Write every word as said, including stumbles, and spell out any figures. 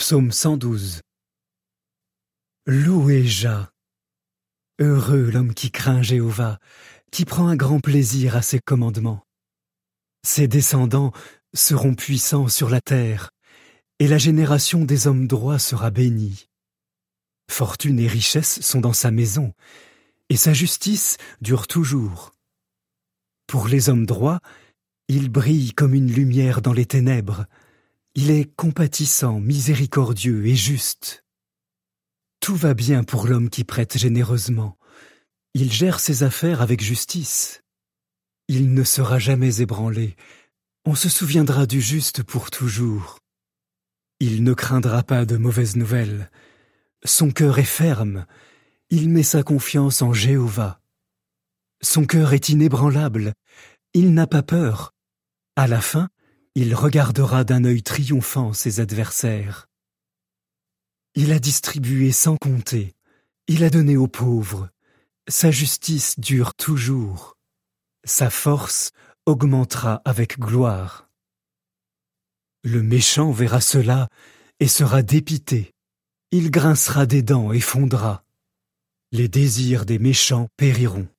Psaume cent douze. Louez Jah. Heureux l'homme qui craint Jéhovah, qui prend un grand plaisir à ses commandements. Ses descendants seront puissants sur la terre, et la génération des hommes droits sera bénie. Fortune et richesse sont dans sa maison, et sa justice dure toujours. Pour les hommes droits, il brille comme une lumière dans les ténèbres. Il est compatissant, miséricordieux et juste. Tout va bien pour l'homme qui prête généreusement. Il gère ses affaires avec justice. Il ne sera jamais ébranlé. On se souviendra du juste pour toujours. Il ne craindra pas de mauvaises nouvelles. Son cœur est ferme. Il met sa confiance en Jéhovah. Son cœur est inébranlable. Il n'a pas peur. À la fin, il regardera d'un œil triomphant ses adversaires. Il a distribué sans compter. Il a donné aux pauvres. Sa justice dure toujours. Sa force augmentera avec gloire. Le méchant verra cela et sera dépité. Il grincera des dents et fondra. Les désirs des méchants périront.